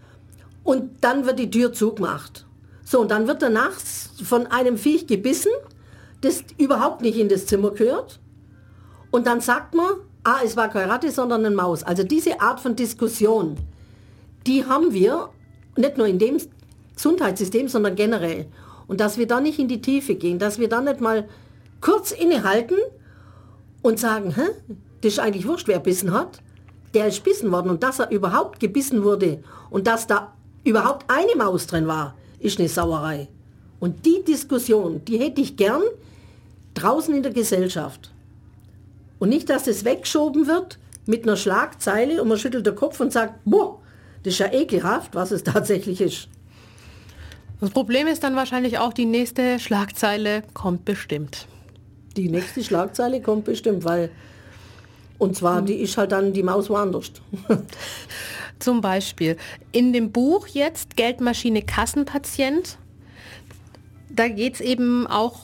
Und dann wird die Tür zugemacht. So, und dann wird er nachts von einem Viech gebissen, das überhaupt nicht in das Zimmer gehört. Und dann sagt man, ah, es war keine Ratte, sondern eine Maus. Also diese Art von Diskussion, die haben wir nicht nur in dem Gesundheitssystem, sondern generell. Und dass wir da nicht in die Tiefe gehen, dass wir da nicht mal kurz innehalten und sagen, hä, das ist eigentlich wurscht, wer bissen hat. Der ist bissen worden und dass er überhaupt gebissen wurde und dass da überhaupt eine Maus drin war, ist eine Sauerei. Und die Diskussion, die hätte ich gern draußen in der Gesellschaft. Und nicht, dass es weggeschoben wird mit einer Schlagzeile und man schüttelt den Kopf und sagt, boah, das ist ja ekelhaft, was es tatsächlich ist. Das Problem ist dann wahrscheinlich auch, die nächste Schlagzeile kommt bestimmt. Die nächste Schlagzeile kommt bestimmt, weil, und zwar, die ist halt dann die Maus woanders. Zum Beispiel in dem Buch jetzt Geldmaschine Kassenpatient, da geht es eben auch,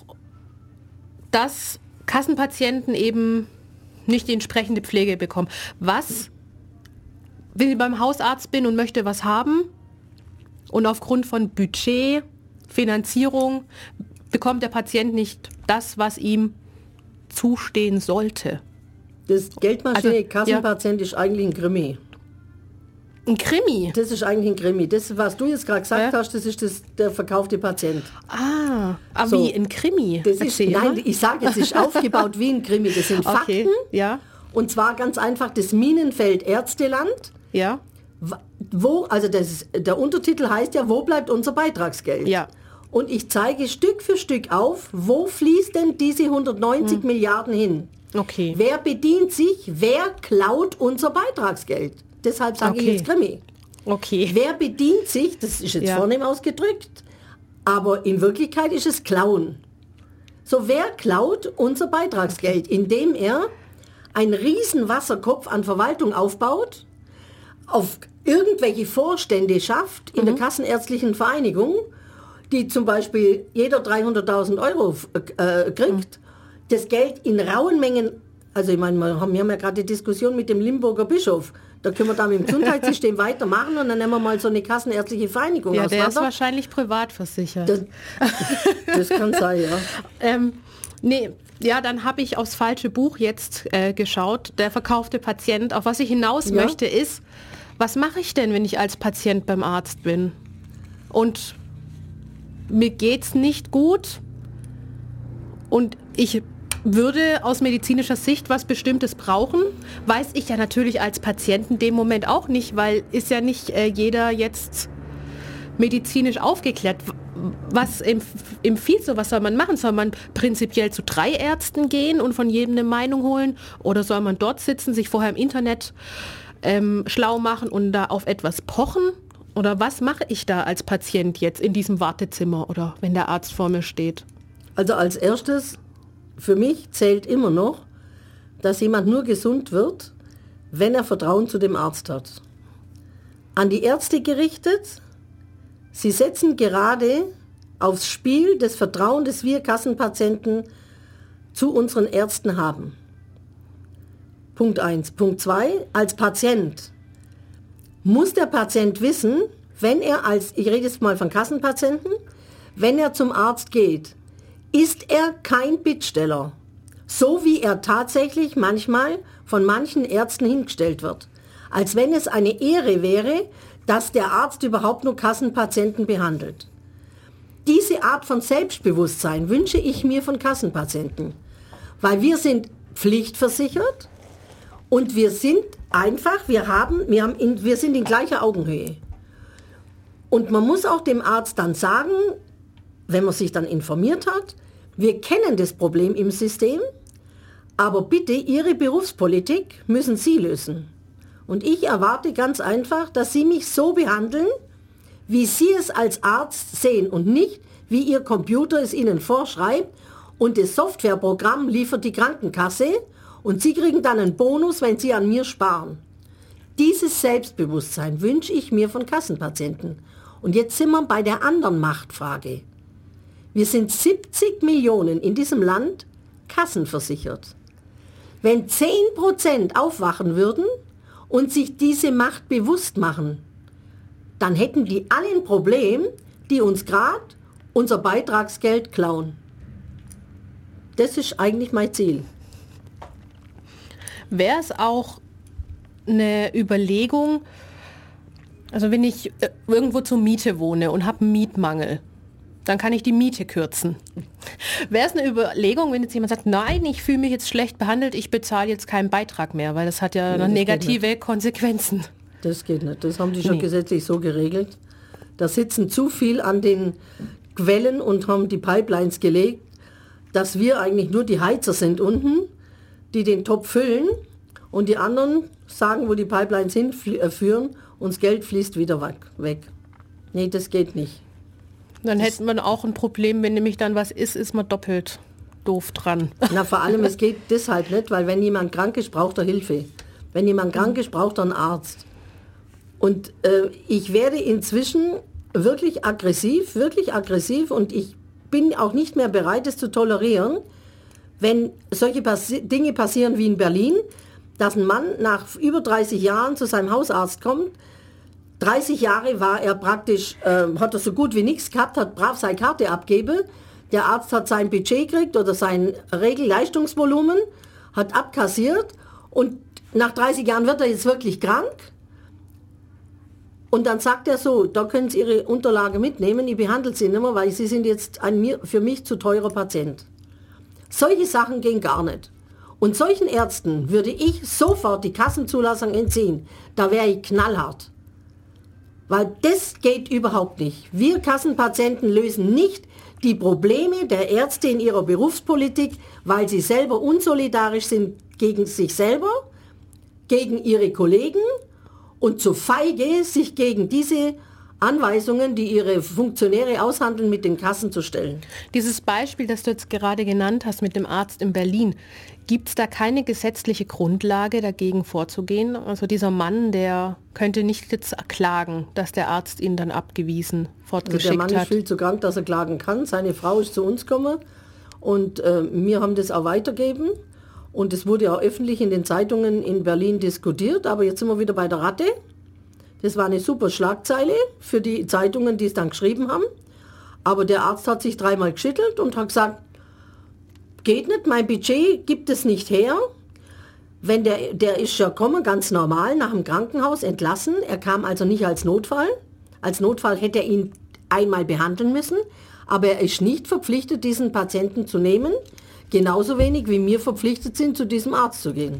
dass Kassenpatienten eben nicht die entsprechende Pflege bekommen. Was, wenn ich beim Hausarzt bin und möchte was haben und aufgrund von Budget, Finanzierung bekommt der Patient nicht das, was ihm zustehen sollte? Das Geldmaschine Also, Kassenpatient ja. ist eigentlich ein Krimi. Ein Krimi? Das ist eigentlich ein Krimi. Das, was du jetzt gerade gesagt ja. hast, das ist das, der verkaufte Patient. Ah, aber so, wie ein Krimi? Das ist, nein, ich sage, es ist aufgebaut wie ein Krimi. Das sind okay. Fakten. Ja. Und zwar ganz einfach das Minenfeld Ärzteland. Ja. Wo, also das, der Untertitel heißt ja, wo bleibt unser Beitragsgeld? Ja. Und ich zeige Stück für Stück auf, wo fließt denn diese hundertneunzig hm. Milliarden hin? Okay. Wer bedient sich, wer klaut unser Beitragsgeld? Deshalb sage okay. ich jetzt Krimi. Okay. Wer bedient sich, das ist jetzt ja. vornehm ausgedrückt, aber in Wirklichkeit ist es Klauen. So, wer klaut unser Beitragsgeld, indem er einen riesen Wasserkopf an Verwaltung aufbaut, auf irgendwelche Vorstände schafft in mhm. der Kassenärztlichen Vereinigung, die zum Beispiel jeder dreihunderttausend Euro äh, kriegt, mhm. das Geld in rauen Mengen Also ich meine, wir haben, wir haben ja gerade die Diskussion mit dem Limburger Bischof. Da können wir da mit dem Gesundheitssystem weitermachen und dann nehmen wir mal so eine kassenärztliche Vereinigung ja, auseinander. Der ist wahrscheinlich privat versichert. Das, das kann sein, ja. ähm, nee, ja, dann habe ich aufs falsche Buch jetzt äh, geschaut, der verkaufte Patient. Auf was ich hinaus ja. möchte ist, was mache ich denn, wenn ich als Patient beim Arzt bin? Und mir geht's nicht gut und ich würde aus medizinischer Sicht was Bestimmtes brauchen, weiß ich ja natürlich als Patient in dem Moment auch nicht, weil ist ja nicht äh, jeder jetzt medizinisch aufgeklärt. Was empfiehlt so, was soll man machen? Soll man prinzipiell zu drei Ärzten gehen und von jedem eine Meinung holen? Oder soll man dort sitzen, sich vorher im Internet ähm, schlau machen und da auf etwas pochen? Oder was mache ich da als Patient jetzt in diesem Wartezimmer oder wenn der Arzt vor mir steht? Also als erstes, für mich zählt immer noch, dass jemand nur gesund wird, wenn er Vertrauen zu dem Arzt hat. An die Ärzte gerichtet, sie setzen gerade aufs Spiel das Vertrauen, das wir Kassenpatienten zu unseren Ärzten haben. Punkt eins. Punkt zwei, als Patient muss der Patient wissen, wenn er als, ich rede jetzt mal von Kassenpatienten, wenn er zum Arzt geht, ist er kein Bittsteller, so wie er tatsächlich manchmal von manchen Ärzten hingestellt wird. Als wenn es eine Ehre wäre, dass der Arzt überhaupt nur Kassenpatienten behandelt. Diese Art von Selbstbewusstsein wünsche ich mir von Kassenpatienten, weil wir sind pflichtversichert und wir sind einfach, wir haben, wir haben, in, wir sind in gleicher Augenhöhe. Und man muss auch dem Arzt dann sagen, wenn man sich dann informiert hat, wir kennen das Problem im System, aber bitte, Ihre Berufspolitik müssen Sie lösen. Und ich erwarte ganz einfach, dass Sie mich so behandeln, wie Sie es als Arzt sehen und nicht, wie Ihr Computer es Ihnen vorschreibt und das Softwareprogramm liefert die Krankenkasse und Sie kriegen dann einen Bonus, wenn Sie an mir sparen. Dieses Selbstbewusstsein wünsche ich mir von Kassenpatienten. Und jetzt sind wir bei der anderen Machtfrage. Wir sind siebzig Millionen in diesem Land kassenversichert. Wenn zehn Prozent aufwachen würden und sich diese Macht bewusst machen, dann hätten die alle ein Problem, die uns gerade unser Beitragsgeld klauen. Das ist eigentlich mein Ziel. Wäre es auch eine Überlegung, also wenn ich irgendwo zur Miete wohne und habe einen Mietmangel, dann kann ich die Miete kürzen. Wäre es eine Überlegung, wenn jetzt jemand sagt, nein, ich fühle mich jetzt schlecht behandelt, ich bezahle jetzt keinen Beitrag mehr, weil das hat ja nee, negative Konsequenzen. Das geht nicht. Das haben die schon nee. gesetzlich so geregelt. Da sitzen zu viel an den Quellen und haben die Pipelines gelegt, dass wir eigentlich nur die Heizer sind unten, die den Topf füllen und die anderen sagen, wo die Pipelines hinführen und das Geld fließt wieder weg. Nee, das geht nicht. Dann hätten wir auch ein Problem, wenn nämlich dann was ist, ist man doppelt doof dran. Na, vor allem, es geht deshalb nicht, weil wenn jemand krank ist, braucht er Hilfe. Wenn jemand krank ist, braucht er einen Arzt. Und äh, ich werde inzwischen wirklich aggressiv, wirklich aggressiv und ich bin auch nicht mehr bereit, es zu tolerieren, wenn solche Passi- Dinge passieren wie in Berlin, dass ein Mann nach über dreißig Jahren zu seinem Hausarzt kommt. dreißig Jahre war er praktisch, äh, hat er so gut wie nichts gehabt, hat brav seine Karte abgegeben. Der Arzt hat sein Budget gekriegt oder sein Regelleistungsvolumen, hat abkassiert und nach dreißig Jahren wird er jetzt wirklich krank. Und dann sagt er so, da können Sie Ihre Unterlage mitnehmen, ich behandle Sie nicht mehr, weil Sie sind jetzt ein mir, für mich zu teurer Patient. Solche Sachen gehen gar nicht. Und solchen Ärzten würde ich sofort die Kassenzulassung entziehen. Da wäre ich knallhart. Weil das geht überhaupt nicht. Wir Kassenpatienten lösen nicht die Probleme der Ärzte in ihrer Berufspolitik, weil sie selber unsolidarisch sind gegen sich selber, gegen ihre Kollegen und zu feige, sich gegen diese Anweisungen, die ihre Funktionäre aushandeln, mit den Kassen zu stellen. Dieses Beispiel, das du jetzt gerade genannt hast mit dem Arzt in Berlin, gibt es da keine gesetzliche Grundlage dagegen vorzugehen? Also dieser Mann, der könnte nicht jetzt klagen, dass der Arzt ihn dann abgewiesen, fortgeschickt hat. Also der Mann ist viel zu krank, dass er klagen kann. Seine Frau ist zu uns gekommen und äh, wir haben das auch weitergegeben. Und es wurde auch öffentlich in den Zeitungen in Berlin diskutiert, aber jetzt sind wir wieder bei der Ratte. Das war eine super Schlagzeile für die Zeitungen, die es dann geschrieben haben. Aber der Arzt hat sich dreimal geschüttelt und hat gesagt, geht nicht, mein Budget gibt es nicht her. Wenn der, der ist ja gekommen, ganz normal, nach dem Krankenhaus entlassen. Er kam also nicht als Notfall. Als Notfall hätte er ihn einmal behandeln müssen. Aber er ist nicht verpflichtet, diesen Patienten zu nehmen. Genauso wenig wie wir verpflichtet sind, zu diesem Arzt zu gehen.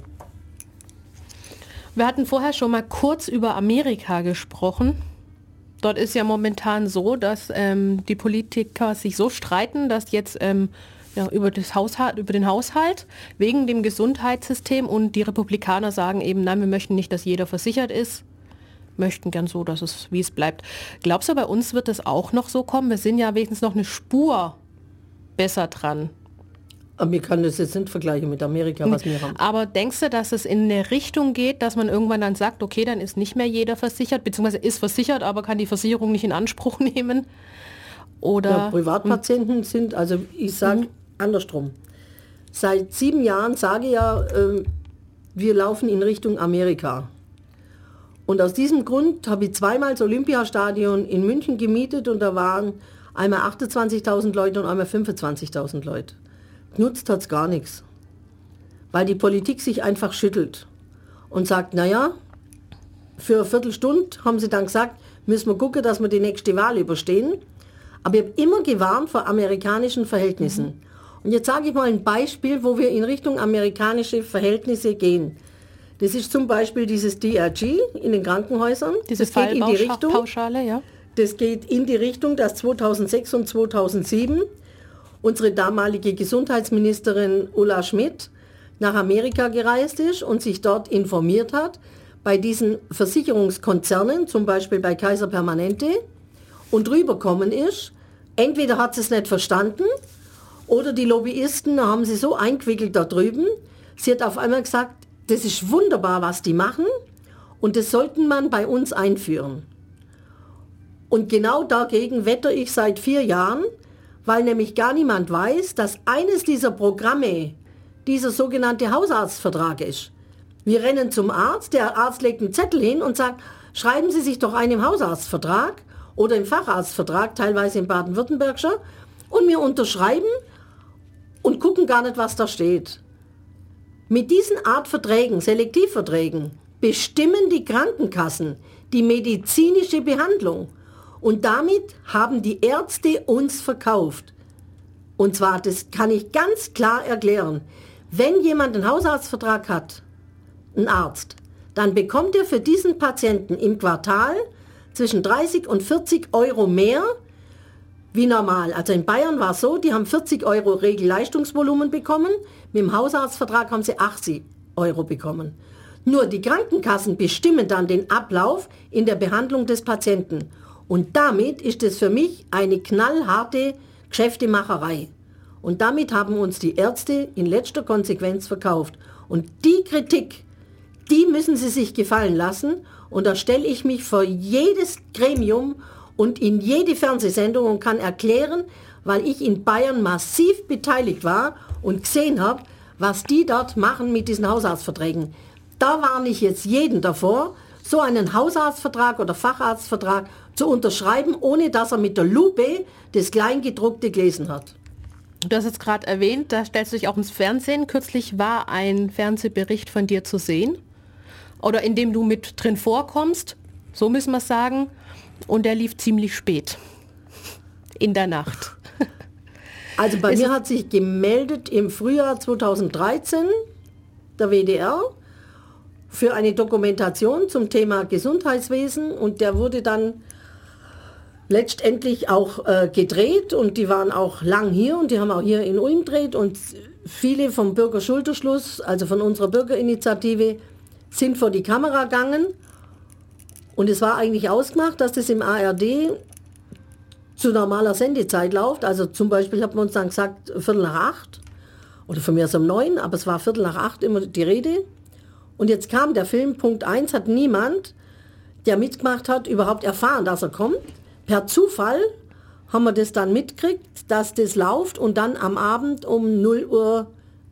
Wir hatten vorher schon mal kurz über Amerika gesprochen. Dort ist ja momentan so, dass ähm, die Politiker sich so streiten, dass jetzt ähm, ja, über, das Haushalt, über den Haushalt wegen dem Gesundheitssystem und die Republikaner sagen eben, nein, wir möchten nicht, dass jeder versichert ist, möchten gern so, dass es wie es bleibt. Glaubst du, bei uns wird das auch noch so kommen? Wir sind ja wenigstens noch eine Spur besser dran. Aber wir können das jetzt nicht vergleichen mit Amerika, was wir haben. Aber denkst du, dass es in eine Richtung geht, dass man irgendwann dann sagt, okay, dann ist nicht mehr jeder versichert, beziehungsweise ist versichert, aber kann die Versicherung nicht in Anspruch nehmen? Oder ja, Privatpatienten sind, also ich sage mhm. andersrum. Seit sieben Jahren sage ich ja, äh, wir laufen in Richtung Amerika. Und aus diesem Grund habe ich zweimal das Olympiastadion in München gemietet und da waren einmal achtundzwanzigtausend Leute und einmal fünfundzwanzigtausend Leute. Nutzt hat es gar nichts, weil die Politik sich einfach schüttelt und sagt, naja, für eine Viertelstunde haben sie dann gesagt, müssen wir gucken, dass wir die nächste Wahl überstehen. Aber ich habe immer gewarnt vor amerikanischen Verhältnissen. Mhm. Und jetzt sage ich mal ein Beispiel, wo wir in Richtung amerikanische Verhältnisse gehen. Das ist zum Beispiel dieses D R G in den Krankenhäusern. Diese das geht in die Richtung, Pauschale, ja. Das geht in die Richtung, dass zweitausendsechs und zweitausendsieben unsere damalige Gesundheitsministerin Ulla Schmidt nach Amerika gereist ist und sich dort informiert hat bei diesen Versicherungskonzernen, zum Beispiel bei Kaiser Permanente, und rübergekommen ist. Entweder hat sie es nicht verstanden oder die Lobbyisten haben sie so eingewickelt da drüben. Sie hat auf einmal gesagt, das ist wunderbar, was die machen und das sollten man bei uns einführen. Und genau dagegen wette ich seit vier Jahren, weil nämlich gar niemand weiß, dass eines dieser Programme dieser sogenannte Hausarztvertrag ist. Wir rennen zum Arzt, der Arzt legt einen Zettel hin und sagt, schreiben Sie sich doch einen im Hausarztvertrag oder im Facharztvertrag, teilweise im Baden-Württembergischer, und wir unterschreiben und gucken gar nicht, was da steht. Mit diesen Art Verträgen, Selektivverträgen, bestimmen die Krankenkassen die medizinische Behandlung. Und damit haben die Ärzte uns verkauft. Und zwar, das kann ich ganz klar erklären, wenn jemand einen Hausarztvertrag hat, ein Arzt, dann bekommt er für diesen Patienten im Quartal zwischen dreißig und vierzig Euro mehr wie normal. Also in Bayern war es so, die haben vierzig Euro Regelleistungsvolumen bekommen, mit dem Hausarztvertrag haben sie achtzig Euro bekommen. Nur die Krankenkassen bestimmen dann den Ablauf in der Behandlung des Patienten. Und damit ist es für mich eine knallharte Geschäftemacherei. Und damit haben uns die Ärzte in letzter Konsequenz verkauft. Und die Kritik, die müssen sie sich gefallen lassen. Und da stelle ich mich vor jedes Gremium und in jede Fernsehsendung und kann erklären, weil ich in Bayern massiv beteiligt war und gesehen habe, was die dort machen mit diesen Hausarztverträgen. Da warne ich jetzt jeden davor, so einen Hausarztvertrag oder Facharztvertrag zu unterschreiben, ohne dass er mit der Lupe das Kleingedruckte gelesen hat. Du hast jetzt gerade erwähnt, da stellst du dich auch ins Fernsehen. Kürzlich war ein Fernsehbericht von dir zu sehen, oder in dem du mit drin vorkommst, so müssen wir es sagen, und der lief ziemlich spät, in der Nacht. Also bei mir hat sich gemeldet im Frühjahr zweitausenddreizehn der W D R für eine Dokumentation zum Thema Gesundheitswesen und der wurde dann letztendlich auch äh, gedreht und die waren auch lang hier und die haben auch hier in Ulm gedreht und viele vom Bürgerschulterschluss, also von unserer Bürgerinitiative, sind vor die Kamera gegangen und es war eigentlich ausgemacht, dass das im A R D zu normaler Sendezeit läuft. Also zum Beispiel hat man uns dann gesagt, Viertel nach acht oder von mir aus um neun, aber es war Viertel nach acht immer die Rede. Und jetzt kam der Film, Punkt eins, hat niemand, der mitgemacht hat, überhaupt erfahren, dass er kommt. Per Zufall haben wir das dann mitgekriegt, dass das läuft und dann am Abend um null Uhr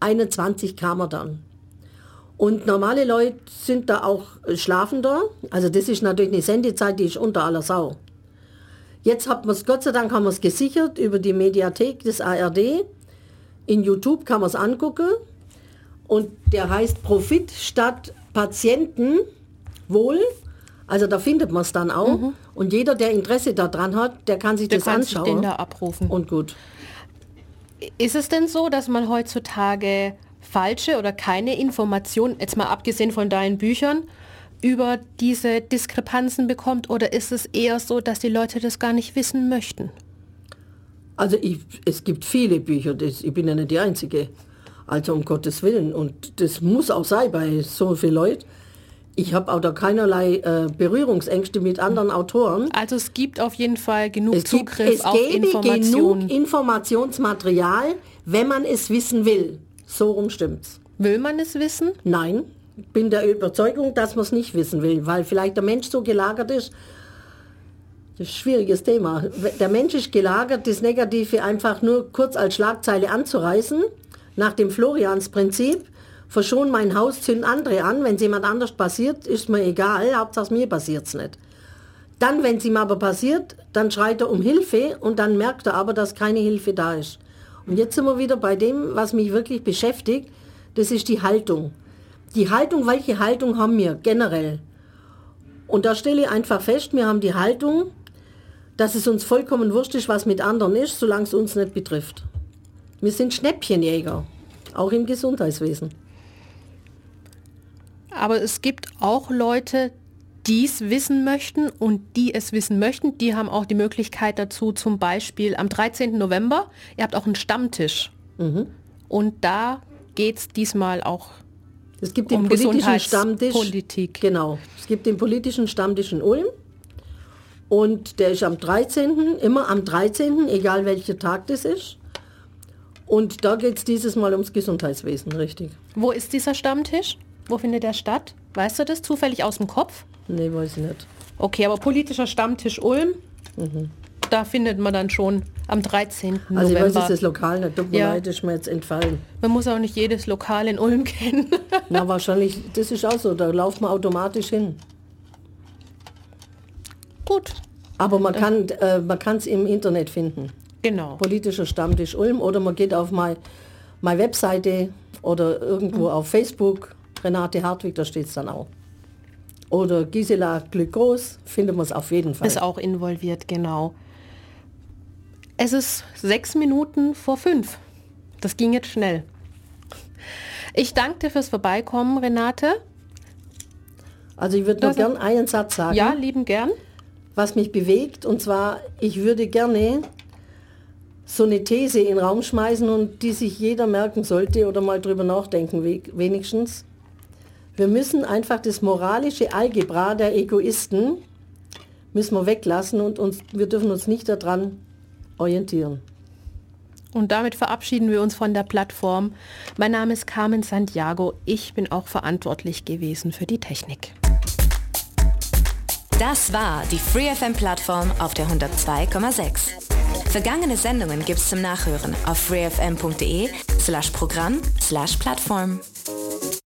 einundzwanzig kam er dann. Und normale Leute sind da auch schlafender. Also das ist natürlich eine Sendezeit, die ist unter aller Sau. Jetzt hat man es, Gott sei Dank haben wir es gesichert über die Mediathek des A R D. In YouTube kann man es angucken. Und der heißt Profit statt Patientenwohl. Also da findet man es dann auch. Mhm. Und jeder, der Interesse daran hat, der kann sich der das kann anschauen. Sich den da abrufen. Und gut. Ist es denn so, dass man heutzutage falsche oder keine Informationen, jetzt mal abgesehen von deinen Büchern, über diese Diskrepanzen bekommt? Oder ist es eher so, dass die Leute das gar nicht wissen möchten? Also ich, es gibt viele Bücher, das, ich bin ja nicht die Einzige. Also um Gottes Willen. Und das muss auch sein bei so vielen Leuten. Ich habe auch da keinerlei äh, Berührungsängste mit anderen Autoren. Also es gibt auf jeden Fall genug es gibt, Zugriff es auf Informationen. Es gibt genug Informationsmaterial, wenn man es wissen will. So rum stimmt's. Will man es wissen? Nein, ich bin der Überzeugung, dass man es nicht wissen will, weil vielleicht der Mensch so gelagert ist. Das ist ein schwieriges Thema. Der Mensch ist gelagert, das Negative einfach nur kurz als Schlagzeile anzureißen, nach dem Florians-Prinzip. Verschon mein Haus, zünd andere an. Wenn es jemand anders passiert, ist mir egal. Hauptsache mir passiert es nicht. Dann, wenn es ihm aber passiert, dann schreit er um Hilfe und dann merkt er aber, dass keine Hilfe da ist. Und jetzt sind wir wieder bei dem, was mich wirklich beschäftigt. Das ist die Haltung. Die Haltung, welche Haltung haben wir generell? Und da stelle ich einfach fest, wir haben die Haltung, dass es uns vollkommen wurscht ist, was mit anderen ist, solange es uns nicht betrifft. Wir sind Schnäppchenjäger, auch im Gesundheitswesen. Aber es gibt auch Leute, die es wissen möchten und die es wissen möchten. Die haben auch die Möglichkeit dazu, zum Beispiel am dreizehnten November. Ihr habt auch einen Stammtisch. Mhm. Und da geht es diesmal auch es gibt den um politischen Stammtisch. Politik. Genau. Es gibt den politischen Stammtisch in Ulm. Und der ist am dreizehnten immer am dreizehnten, egal welcher Tag das ist. Und da geht es dieses Mal ums Gesundheitswesen, richtig. Wo ist dieser Stammtisch? Wo findet der statt? Weißt du das zufällig aus dem Kopf? Nee, weiß ich nicht. Okay, aber politischer Stammtisch Ulm, mhm. Da findet man dann schon am dreizehnten Also November. ich weiß jetzt das Lokal nicht, tut mir ja. leid, ist mir jetzt entfallen. Man muss auch nicht jedes Lokal in Ulm kennen. Na, wahrscheinlich, das ist auch so, da laufen wir automatisch hin. Gut. Aber man kann äh, man kann es im Internet finden. Genau. Politischer Stammtisch Ulm oder man geht auf meine my Webseite oder irgendwo mhm. auf Facebook, Renate Hartwig, da steht es dann auch. Oder Gisela Glück-Groß, findet man es auf jeden Fall. Ist auch involviert, genau. Es ist sechs Minuten vor fünf. Das ging jetzt schnell. Ich danke dir fürs Vorbeikommen, Renate. Also ich würde noch gern einen Satz sagen. Ja, lieben gern. Was mich bewegt, und zwar, ich würde gerne so eine These in den Raum schmeißen und die sich jeder merken sollte oder mal drüber nachdenken wenigstens. Wir müssen einfach das moralische Algebra der Egoisten müssen wir weglassen und uns, wir dürfen uns nicht daran orientieren. Und damit verabschieden wir uns von der Plattform. Mein Name ist Carmen Santiago. Ich bin auch verantwortlich gewesen für die Technik. Das war die Free F M-Plattform auf der hundertzwei Komma sechs. Vergangene Sendungen gibt's zum Nachhören auf freefm punkt de slash Programm slash Plattform.